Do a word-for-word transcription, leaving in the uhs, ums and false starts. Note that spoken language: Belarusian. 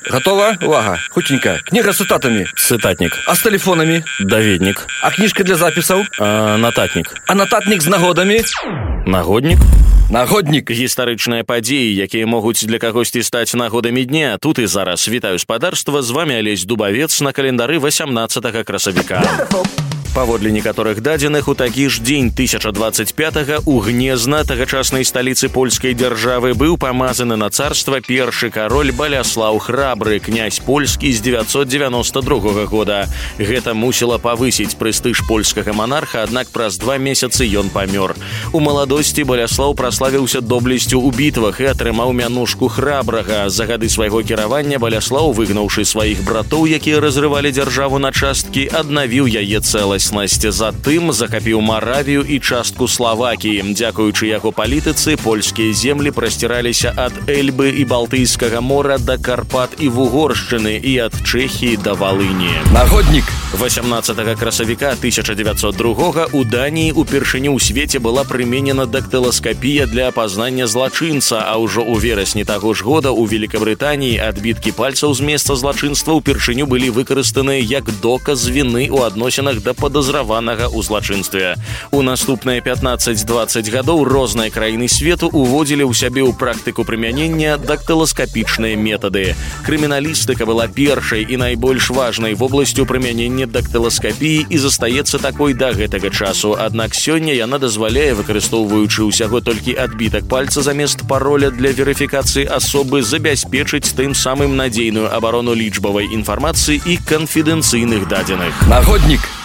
Готова? Увага. Хутенька. Книга с цитатами. Цытатнік. А с телефонами? Даведнік. А книжка для записаў? А, нататнік. А нататник с нагодами? Нагоднік. Нагодник. Гістарычныя падзеі, якія могуць для кагосьці стаць нагодамі дня. Тут і зараз. Вітаю спадарства, з вами Алесь Дубавец на календары васямнаццатага красавіка. Паводле некаторых дадзеных, у такі ж дзень тысяча двадцать пятага у Гнезна, тагачаснай сталіцы польскай дзяржавы, быў памазаны на царства першы кароль Баляслаў Храбры, князь польскі з девятьсот девяносто другога года. Гэта мусіла павысіць прэстыж польскага манарха, аднак праз два месяцы ён памёр. У маладосці Баляслаў праславіўся доблесцю ў бітвах і атрымаў мянушку храбрага. За гады свайго кіравання Баляслаў, выгнаўшы сваіх братоў, якія разрывалі дзяржаву на часткі, аднавіў яе цэласць. Затым захапіў Маравію і частку Славакіі. Дзякуючы яго палітыцы, польскія землі прасціраліся ад Эльбы і Балтыйскага мора да Карпат і Вугоршчыны і ад Чэхіі да Валыні. Нагоднік. васямнаццатага красавіка тысяча девятьсот другога у Даніі упершыню ў свеце была прыменена дактыласкапія для апазнання злачынца, а ўжо ў верасні таго ж года ў Великабрытаніі адбіткі пальцаў з месца злачынства ўпершыню былі выкарыстаныя як доказ віны ў адносінах да падазраванага ў злачынстве. У наступныя пятнаццаць-дваццаць гадоў розныя краіны свету уводзілі ў сябе ў практыку прымянення дактыласкапічныя метады. Крыміналістыка была першай і найбольш важнай вобласцю прымянення дактыласкапіі і застаецца такой да гэтага часу. Аднак сёння яна дазваляе, выкарыстоўваючы ўсяго толькі адбітак пальца замест пароля для верыфікацыі асобы, забяспечыць тым самым надзейную абарону лічбавай інфармацыі і канфідэнцыйных дадзеных. Нагоднік.